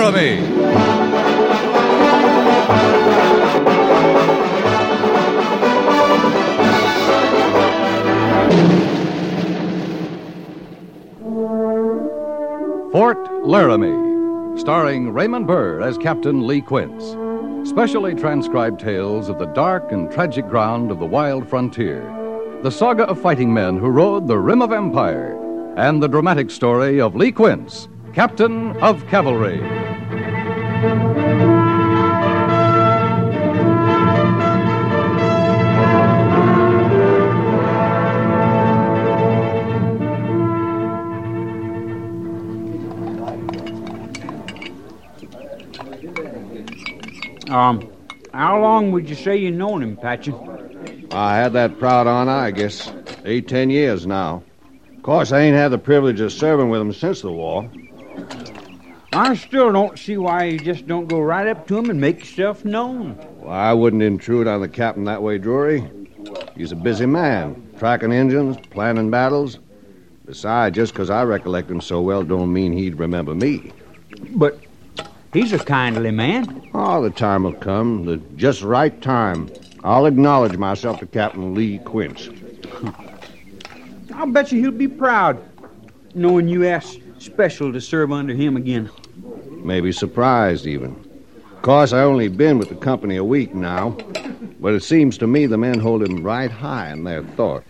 Laramie. Fort Laramie, starring Raymond Burr as Captain Lee Quince. Specially transcribed tales of the dark and tragic ground of the wild frontier, the saga of fighting men who rode the rim of empire, and the dramatic story of Lee Quince, Captain of Cavalry. How long would you say you known him, Patchen? I had that proud honor, I guess, 8-10 years now. Of course, I ain't had the privilege of serving with him since the war. I still don't see why you just don't go right up to him and make yourself known. Well, I wouldn't intrude on the captain that way, Drury. He's a busy man, tracking engines, planning battles. Besides, just because I recollect him so well don't mean he'd remember me. But he's a kindly man. Oh, the time will come, the just right time. I'll acknowledge myself to Captain Lee Quince. I'll bet you he'll be proud, knowing you asked special to serve under him again. Maybe surprised, even. Of course, I only been with the company a week now, but it seems to me the men hold him right high in their thought.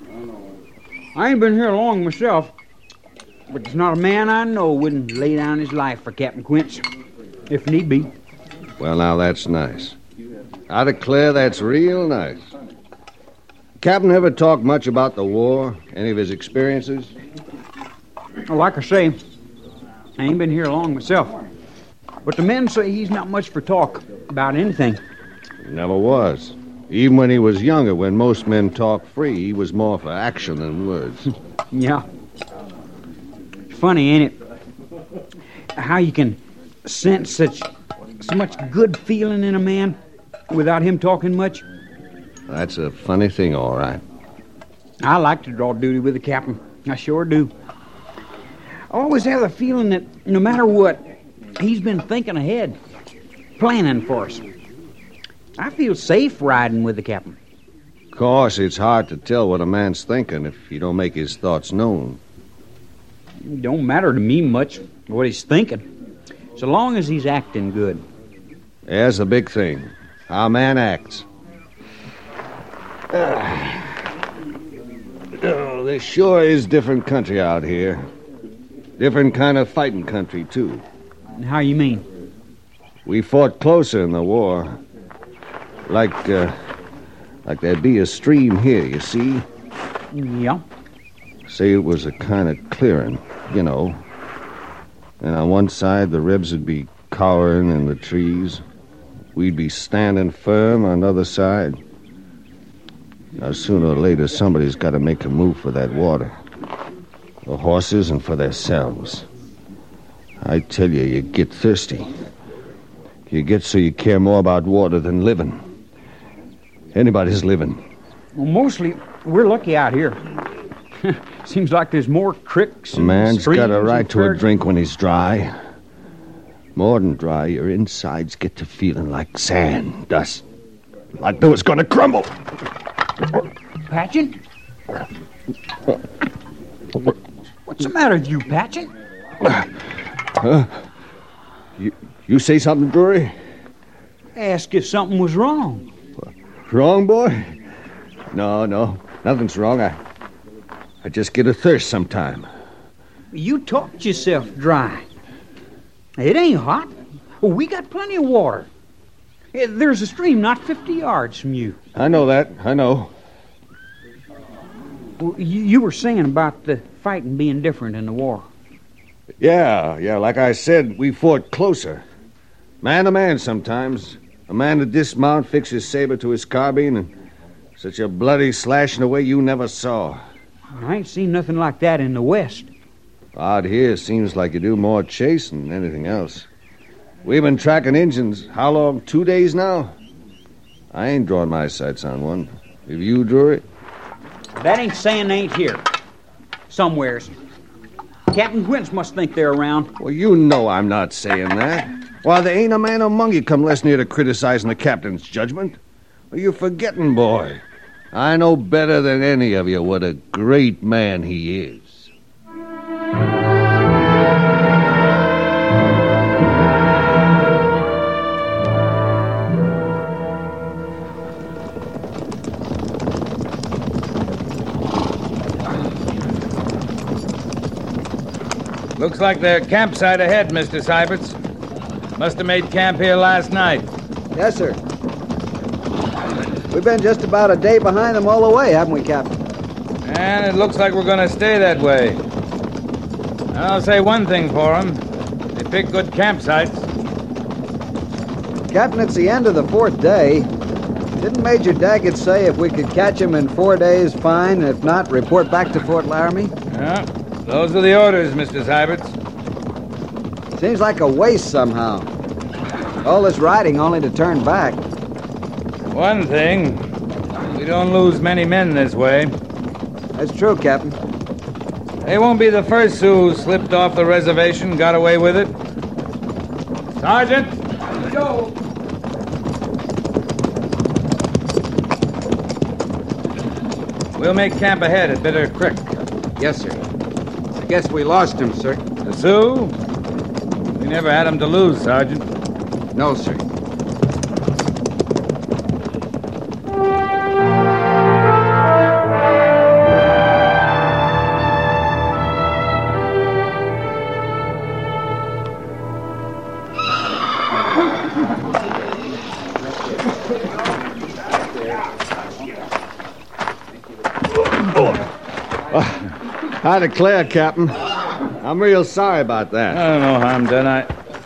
I ain't been here long myself, but there's not a man I know wouldn't lay down his life for Captain Quince, if need be. Well, now, that's nice. I declare that's real nice. Captain ever talk much about the war? Any of his experiences? Like I say, I ain't been here long myself. But the men say he's not much for talk about anything. He never was. Even when he was younger, when most men talk free, he was more for action than words. Yeah. It's funny, ain't it? How you can sense so much good feeling in a man without him talking much. That's a funny thing, all right. I like to draw duty with the captain. I sure do. I always have the feeling that no matter what, he's been thinking ahead, planning for us. I feel safe riding with the captain. Of course, it's hard to tell what a man's thinking if you don't make his thoughts known. It don't matter to me much what he's thinking, so long as he's acting good. There's the big thing. How a man acts. Oh, this sure is different country out here. Different kind of fighting country, too. How you mean? We fought closer in the war. Like there'd be a stream here, you see? Yeah. Say it was a kind of clearing, you know. And on one side, the Rebs would be cowering in the trees. We'd be standing firm on the other side. Now, sooner or later, somebody's got to make a move for that water. The horses and for themselves. I tell you, you get thirsty. You get so you care more about water than living. Anybody's living. Well, mostly, we're lucky out here. Seems like there's more cricks and A man's streams got a right to a prairies. drink when he's dry. More than dry, your insides get to feeling like sand, dust. Like they was going to crumble. Patchen? What's the matter with you, Patchen? You say something, Drury? Ask if something was wrong. Wrong, boy? No, nothing's wrong. I just get a thirst sometime. You talked yourself dry. It ain't hot. We got plenty of water. There's a stream not 50 yards from you. I know that. I know. Well, you were saying about the fighting being different in the war. Yeah, like I said, we fought closer. Man to man sometimes. A man to dismount, fix his saber to his carbine, and such a bloody slashing away you never saw. I ain't seen nothing like that in the West. Out here, seems like you do more chasing than anything else. We've been tracking engines, how long, 2 days now? I ain't drawn my sights on one. Have you, Drury? That ain't saying they ain't here. Somewheres. Captain Quince must think they're around. Well, you know I'm not saying that. Why, there ain't a man among you come less near to criticizing the captain's judgment. Well, you're forgetting, boy. I know better than any of you what a great man he is. Looks like their campsite ahead, Mr. Syberts. Must have made camp here last night. Yes, sir. We've been just about a day behind them all the way, haven't we, Captain? And it looks like we're going to stay that way. I'll say one thing for them. They pick good campsites. Captain, it's the end of the 4th day. Didn't Major Daggett say if we could catch him in 4 days, fine. If not, report back to Fort Laramie? Yeah, those are the orders, Mr. Syberts. Seems like a waste somehow. All this riding only to turn back. One thing, we don't lose many men this way. That's true, Captain. They won't be the first who slipped off the reservation, got away with it. Sergeant! Go! We'll make camp ahead at Bitter Creek. Yes, sir. I guess we lost him, sir. The Sioux? We never had them to lose, Sergeant. No, sir. I declare, Captain, I'm real sorry about that. No harm done.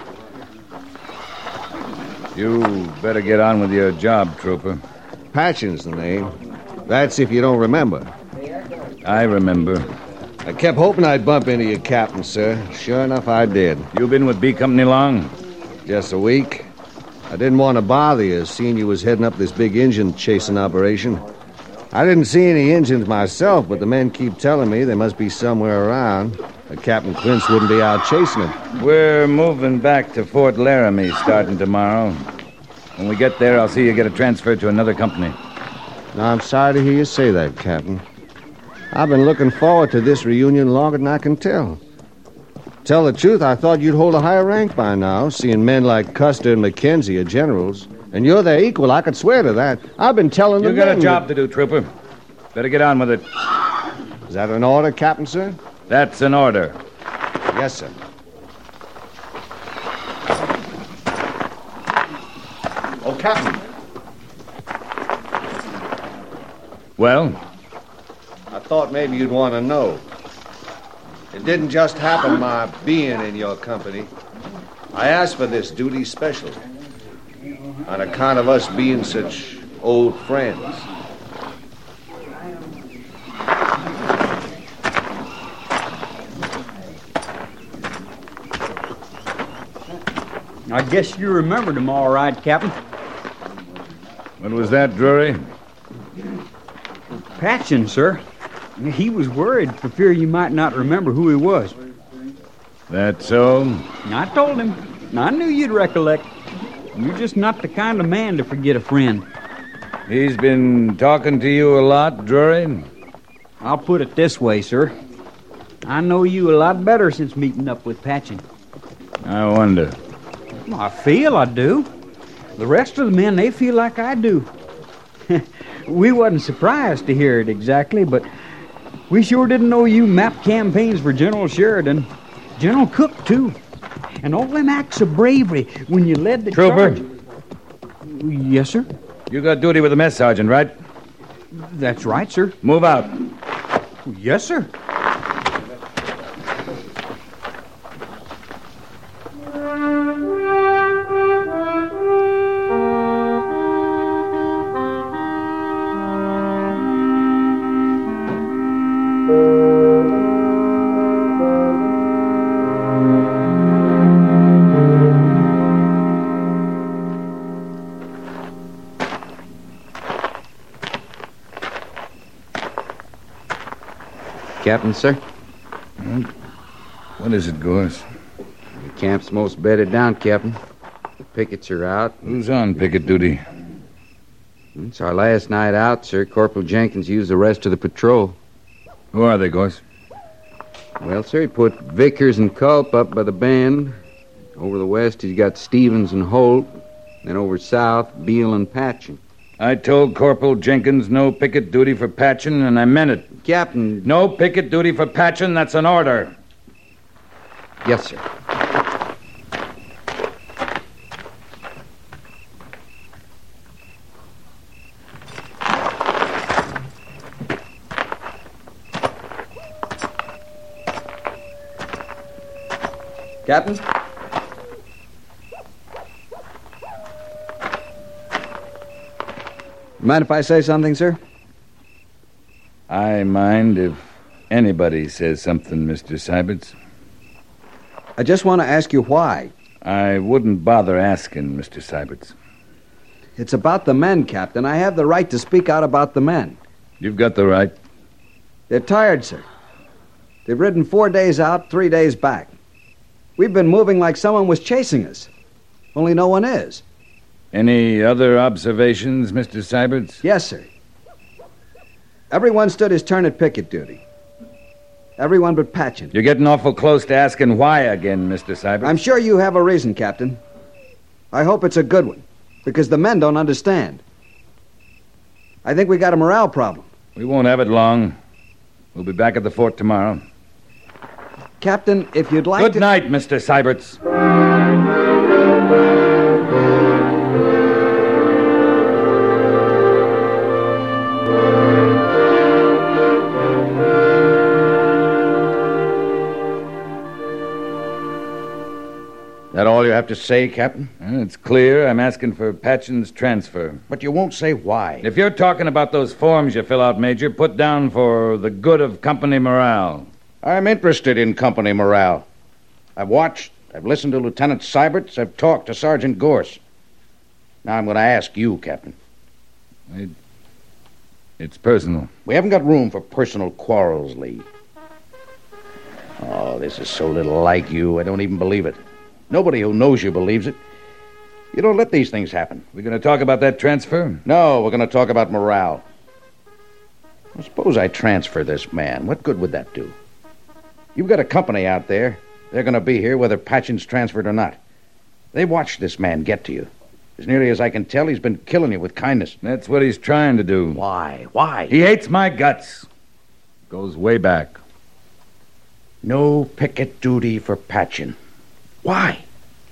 You better get on with your job, Trooper. Patchen's the name. That's if you don't remember. I remember. I kept hoping I'd bump into you, Captain, sir. Sure enough, I did. You been with B Company long? Just a week. I didn't want to bother you, seeing you was heading up this big engine chasing operation. I didn't see any engines myself, but the men keep telling me they must be somewhere around. Captain Quince wouldn't be out chasing them. We're moving back to Fort Laramie starting tomorrow. When we get there, I'll see you get a transfer to another company. Now, I'm sorry to hear you say that, Captain. I've been looking forward to this reunion longer than I can tell. Tell the truth, I thought you'd hold a higher rank by now, seeing men like Custer and Mackenzie are generals. And you're their equal, I could swear to that. I've been telling them... You got a job to do, Trooper. Better get on with it. Is that an order, Captain, sir? That's an order. Yes, sir. Oh, Captain. Well? I thought maybe you'd want to know. It didn't just happen my being in your company. I asked for this duty special. On account of us being such old friends. I guess you remembered him all right, Captain. What was that, Drury? Patchen, sir. He was worried for fear you might not remember who he was. That so? I told him. I knew you'd recollect. You're just not the kind of man to forget a friend. He's been talking to you a lot, Drury? I'll put it this way, sir. I know you a lot better since meeting up with Patchen. I wonder. Well, I feel I do. The rest of the men, they feel like I do. We wasn't surprised to hear it exactly, but we sure didn't know you mapped campaigns for General Sheridan. General Cook, too. And all them acts of bravery when you led the Trooper. charge. Yes, sir? You got duty with the mess sergeant, right? That's right, sir. Move out. Yes, sir. Captain, sir? What is it, Gorse? The camp's most bedded down, Captain. The pickets are out. Who's on picket duty? It's our last night out, sir. Corporal Jenkins used the rest of the patrol. Who are they, Gorse? Well, sir, he put Vickers and Culp up by the bend. Over the west, he's got Stevens and Holt. Then over south, Beale and Patchen. I told Corporal Jenkins no picket duty for Patchen, and I meant it. Captain... No picket duty for Patchen, that's an order. Yes, sir. Captain? Mind if I say something, sir? I mind if anybody says something, Mr. Syberts. I just want to ask you why. I wouldn't bother asking, Mr. Syberts. It's about the men, Captain. I have the right to speak out about the men. You've got the right. They're tired, sir. They've ridden 4 days out, 3 days back. We've been moving like someone was chasing us. Only no one is. Any other observations, Mr. Syberts? Yes, sir. Everyone stood his turn at picket duty. Everyone but Patchen. You're getting awful close to asking why again, Mr. Syberts. I'm sure you have a reason, Captain. I hope it's a good one, because the men don't understand. I think we got a morale problem. We won't have it long. We'll be back at the fort tomorrow. Captain, if you'd like Good to... night, Mr. Syberts. That all you have to say, Captain? It's clear I'm asking for Patchen's transfer. But you won't say why. If you're talking about those forms you fill out, Major, put down for the good of company morale. I'm interested in company morale. I've watched, I've listened to Lieutenant Syberts, I've talked to Sergeant Gorse. Now I'm going to ask you, Captain. It's personal. We haven't got room for personal quarrels, Lee. Oh, this is so little like you, I don't even believe it. Nobody who knows you believes it. You don't let these things happen. We going to talk about that transfer? No, we're going to talk about morale. Well, suppose I transfer this man. What good would that do? You've got a company out there. They're going to be here whether Patchen's transferred or not. They watched this man get to you. As nearly as I can tell, he's been killing you with kindness. That's what he's trying to do. Why? Why? He hates my guts. Goes way back. No picket duty for Patchen. Why?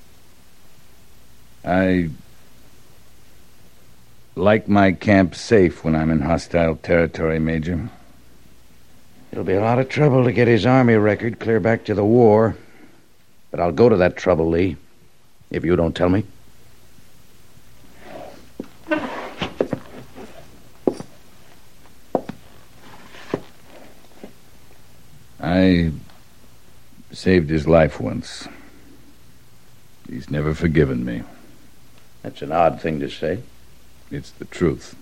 I like my camp safe when I'm in hostile territory, Major. It'll be a lot of trouble to get his army record clear back to the war. But I'll go to that trouble, Lee, if you don't tell me. I saved his life once. He's never forgiven me. That's an odd thing to say. It's the truth.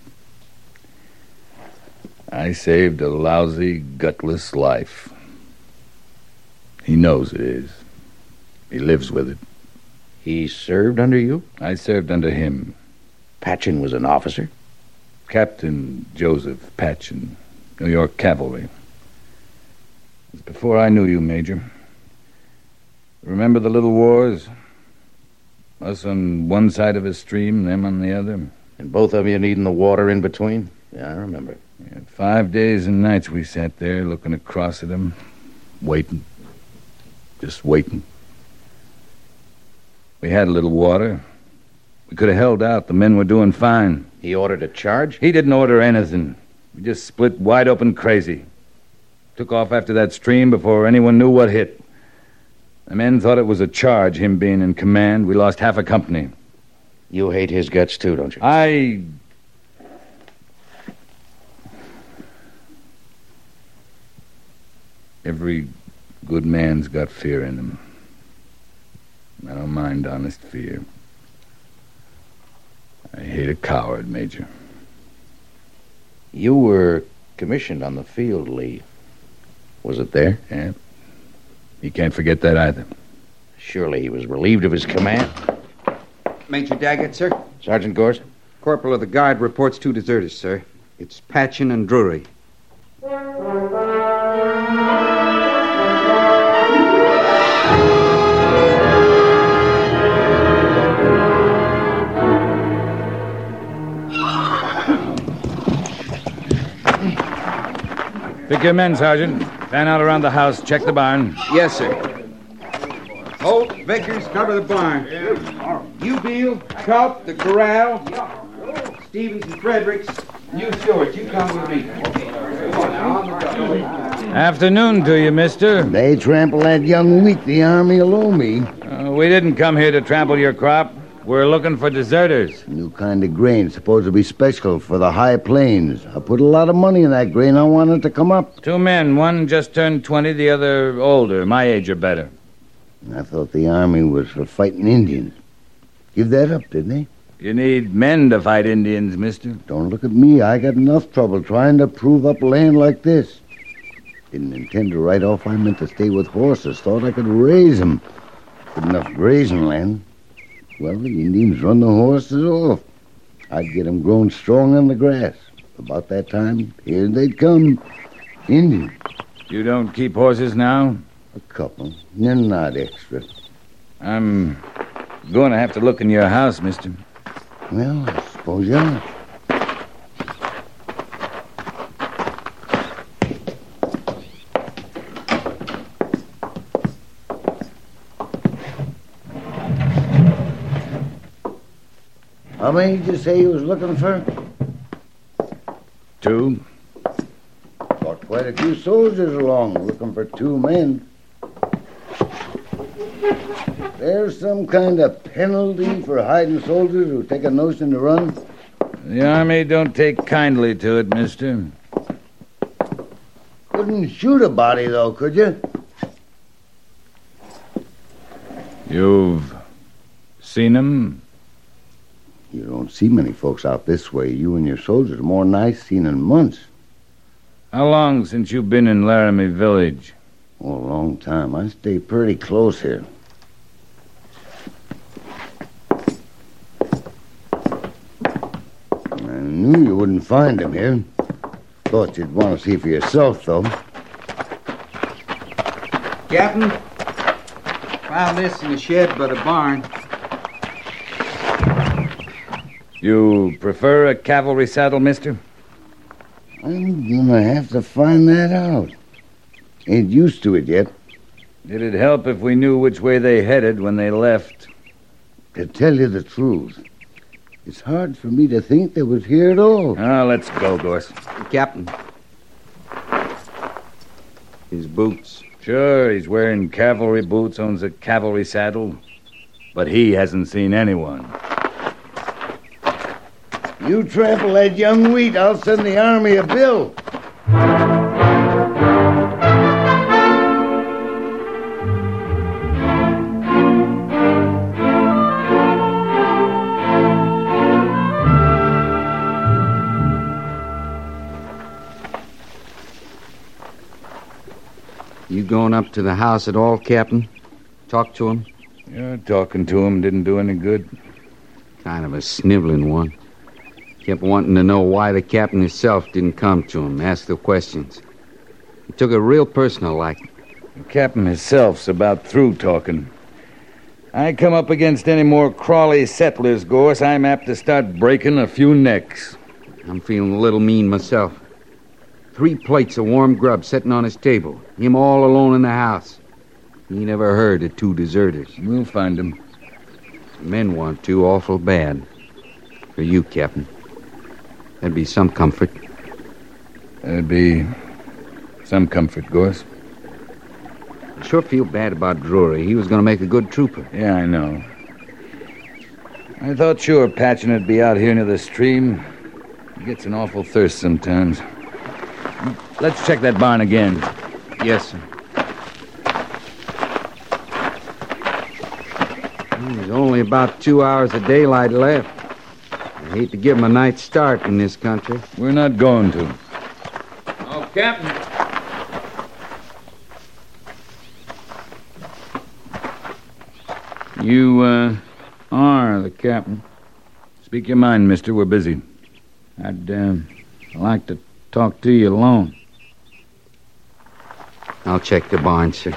I saved a lousy, gutless life. He knows it is. He lives with it. He served under you? I served under him. Patchen was an officer? Captain Joseph Patchen, New York Cavalry. It was before I knew you, Major. Remember the little wars? Us on one side of a stream, them on the other. And both of you needing the water in between? Yeah, I remember. 5 days and nights we sat there looking across at them, waiting. Just waiting. We had a little water. We could have held out. The men were doing fine. He ordered a charge? He didn't order anything. We just split wide open crazy. Took off after that stream before anyone knew what hit. The men thought it was a charge, him being in command. We lost half a company. You hate his guts, too, don't you? Every good man's got fear in him. I don't mind honest fear. I hate a coward, Major. You were commissioned on the field, Lee. Was it there? Yeah. He can't forget that either. Surely he was relieved of his command. Major Daggett, sir. Sergeant Gorse? Corporal of the Guard reports 2 deserters, sir. It's Patchen and Drury. Pick your men, Sergeant. Fan out around the house. Check the barn. Yes, sir. Holt, Vickers, cover the barn. You, Beal, Culp, the corral. Stevens and Fredericks. You, Stewart, you come with me. Afternoon to you, mister. They trample that young wheat the army will owe me. We didn't come here to trample your crop. We're looking for deserters. New kind of grain, supposed to be special for the high plains. I put a lot of money in that grain. I want it to come up. 2 men. One just turned 20, the other older. My age or better. I thought the army was for fighting Indians. Give that up, didn't they? You need men to fight Indians, mister. Don't look at me. I got enough trouble trying to prove up land like this. Didn't intend to ride off. I meant to stay with horses. Thought I could raise them. Good enough grazing land. Well, the Indians run the horses off. I'd get them grown strong on the grass. About that time, here they'd come. Indians. You don't keep horses now? A couple. They're not extra. I'm going to have to look in your house, mister. Well, I suppose you are. How many did you say you was looking for? 2. Got quite a few soldiers along, looking for 2 men. There's some kind of penalty for hiding soldiers who take a notion to run? The army don't take kindly to it, mister. Couldn't shoot a body, though, could you? You've seen him? You don't see many folks out this way. You and your soldiers are more than I've seen in months. How long since you've been in Laramie Village? Oh, a long time. I stay pretty close here. I knew you wouldn't find him here. Thought you'd want to see for yourself, though. Captain, found this in the shed by the barn. You prefer a cavalry saddle, mister? I'm gonna have to find that out. Ain't used to it yet. It'd help if we knew which way they headed when they left. To tell you the truth, it's hard for me to think they was here at all. Let's go, Gorse. Captain. His boots. Sure, he's wearing cavalry boots, owns a cavalry saddle, but he hasn't seen anyone. You trample that young wheat, I'll send the army a bill. You going up to the house at all, Captain? Talk to him? Yeah, talking to him didn't do any good. Kind of a sniveling one. Kept wanting to know why the captain himself didn't come to him, ask the questions. He took it real personal like. The captain himself's about through talking. I come up against any more crawly settlers, Gorse, I'm apt to start breaking a few necks. I'm feeling a little mean myself. 3 plates of warm grub sitting on his table. Him all alone in the house. He never heard of 2 deserters. We'll find them. Men want to awful bad. For you, Captain. That'd be some comfort. That'd be some comfort, Gorse. I sure feel bad about Drury. He was going to make a good trooper. Yeah, I know. I thought sure Patchen would be out here near the stream. He gets an awful thirst sometimes. Let's check that barn again. Yes, sir. There's only about 2 hours of daylight left. I hate to give him a night's start in this country. We're not going to. Oh, Captain. You, are the captain. Speak your mind, mister. We're busy. I'd, like to talk to you alone. I'll check the barn, sir.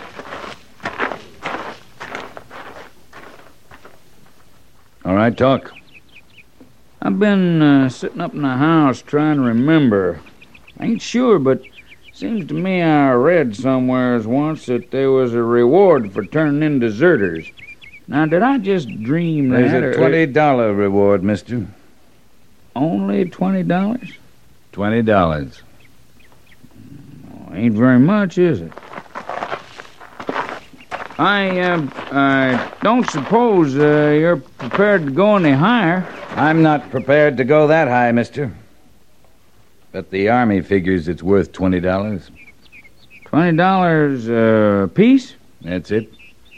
All right, talk. I've been, sitting up in the house trying to remember. I ain't sure, but seems to me I read somewheres once that there was a reward for turning in deserters. Now, did I just dream that? There's a $20 reward, mister. Only $20? $20. Ain't very much, is it? I don't suppose you're prepared to go any higher. I'm not prepared to go that high, mister. But the Army figures it's worth $20. $20 a piece? That's it.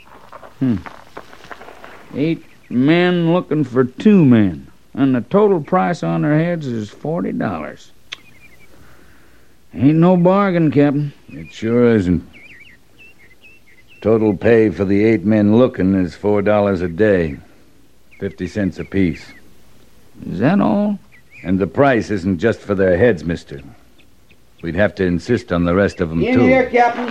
8 men looking for 2 men. And the total price on their heads is $40. Ain't no bargain, Captain. It sure isn't. Total pay for the 8 men looking is $4 a day. 50 cents apiece. Is that all? And the price isn't just for their heads, mister. We'd have to insist on the rest of them, too. In here, Captain.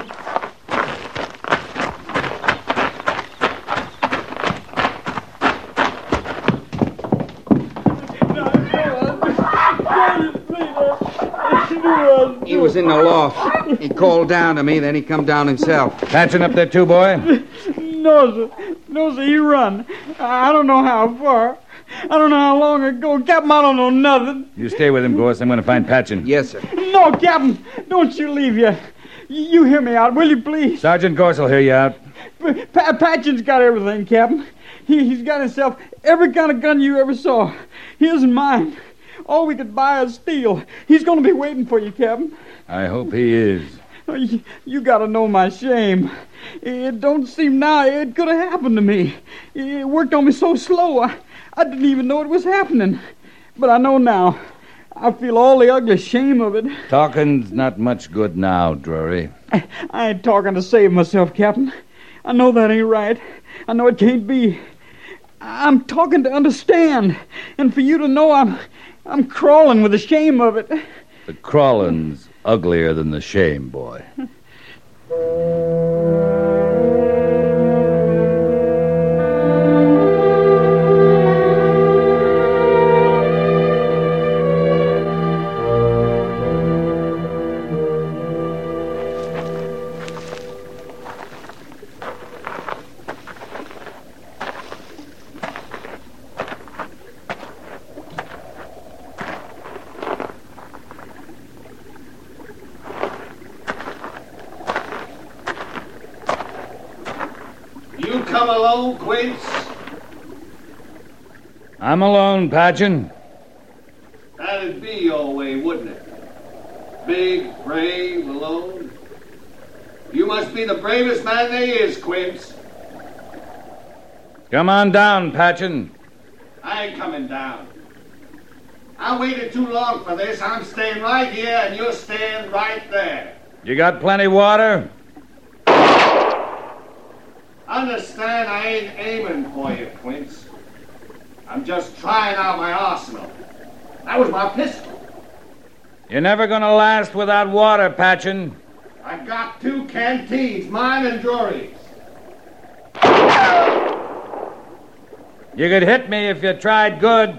He was in the loft. He called down to me, then he come down himself. Patching up there, too, boy? No, sir. No, sir, he run. I don't know how far. I don't know how long ago. Captain, I don't know nothing. You stay with him, Gorse. I'm going to find Patchen. Yes, sir. No, Captain, don't you leave yet. You hear me out, will you, please? Sergeant Gorse will hear you out. Patchen's got everything, Captain. He's got himself every kind of gun you ever saw. His and mine. All we could buy is steel. He's going to be waiting for you, Captain. I hope he is. You got to know my shame. It don't seem now it could have happened to me. It worked on me so slow, I didn't even know it was happening. But I know now. I feel all the ugly shame of it. Talking's not much good now, Drury. I ain't talking to save myself, Captain. I know that ain't right. I know it can't be. I'm talking to understand. And for you to know I'm crawling with the shame of it. The crawling's uglier than the shame, boy. Come alone, Quince? I'm alone, Patchen. That'd be your way, wouldn't it? Big, brave, alone. You must be the bravest man there is, Quince. Come on down, Patchen. I ain't coming down. I waited too long for this. I'm staying right here, and you're staying right there. You got plenty water? Understand, I ain't aiming for you, Quince. I'm just trying out my arsenal. That was my pistol. You're never gonna last without water, Patchen. I got 2 canteens, mine and Drury's. You could hit me if you tried good.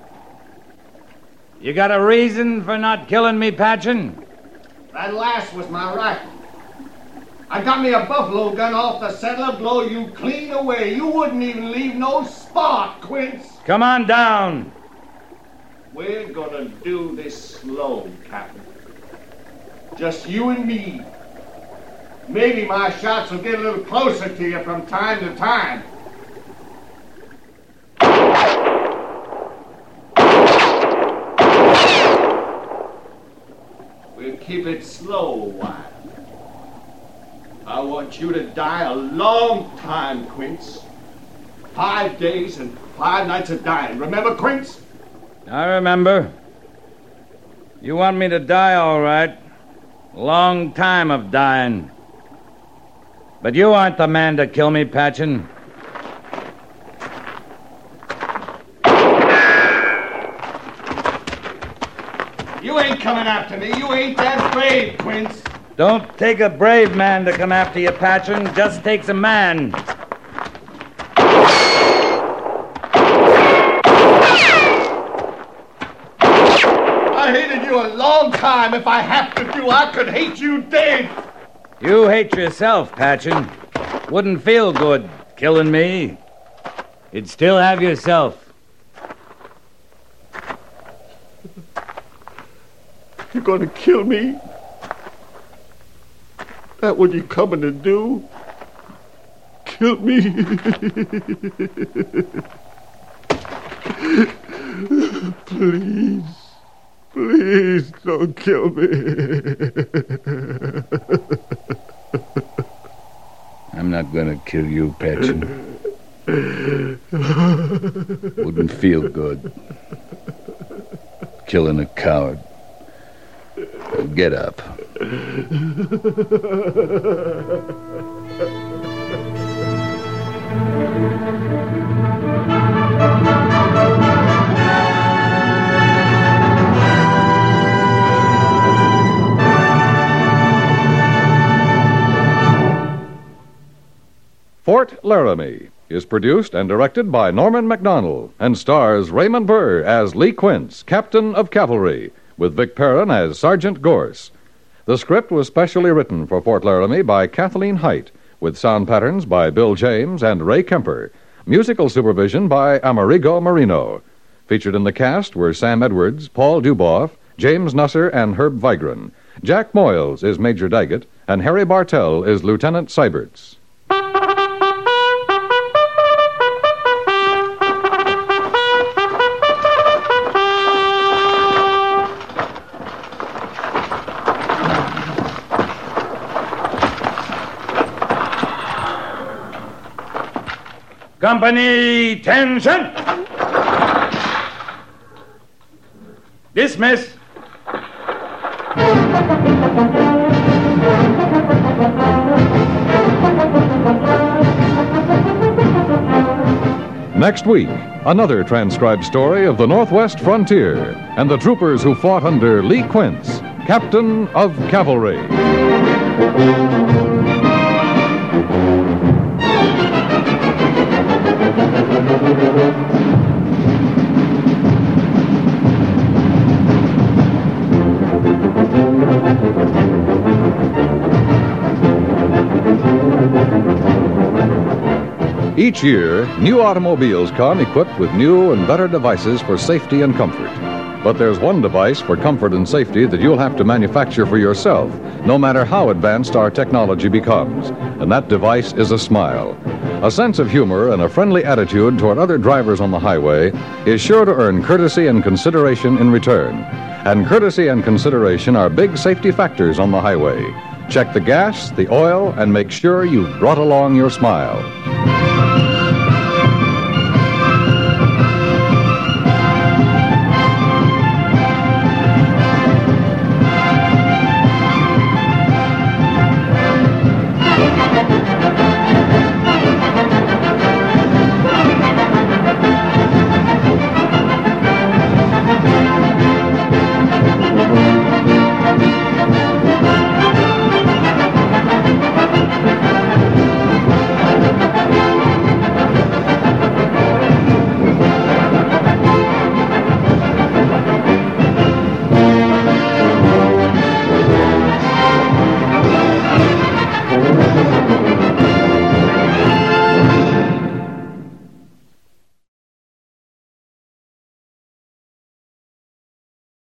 You got a reason for not killing me, Patchen? That last was my rifle. I got me a buffalo gun off the settler, blow you clean away. You wouldn't even leave no spot, Quince. Come on down. We're gonna do this slow, Captain. Just you and me. Maybe my shots will get a little closer to you from time to time. We'll keep it slow a while. I want you to die a long time, Quince. 5 days and 5 nights of dying. Remember, Quince? I remember. You want me to die, all right. Long time of dying. But you aren't the man to kill me, Patchen. coming after me. You ain't that brave, Quince. Don't take a brave man to come after you, Patchen. Just takes a man. I hated you a long time. If I have to do, I could hate you dead. You hate yourself, Patchen. Wouldn't feel good killing me. You'd still have yourself. You're going to kill me? That what you coming to do? Kill me? Please. Please don't kill me. I'm not going to kill you, Patchen. Wouldn't feel good. Killing a coward. Get up. Fort Laramie is produced and directed by Norman MacDonald and stars Raymond Burr as Lee Quince, Captain of Cavalry, with Vic Perrin as Sergeant Gorse. The script was specially written for Fort Laramie by Kathleen Height, with sound patterns by Bill James and Ray Kemper. Musical supervision by Amerigo Marino. Featured in the cast were Sam Edwards, Paul Duboff, James Nusser, and Herb Vigran. Jack Moyles is Major Daggett, and Harry Bartell is Lieutenant Seiberts. Company, tension! Dismiss. Next week, another transcribed story of the Northwest frontier and the troopers who fought under Lee Quince, Captain of Cavalry. Each year, new automobiles come equipped with new and better devices for safety and comfort. But there's one device for comfort and safety that you'll have to manufacture for yourself, no matter how advanced our technology becomes. And that device is a smile. A sense of humor and a friendly attitude toward other drivers on the highway is sure to earn courtesy and consideration in return. And courtesy and consideration are big safety factors on the highway. Check the gas, the oil, and make sure you've brought along your smile.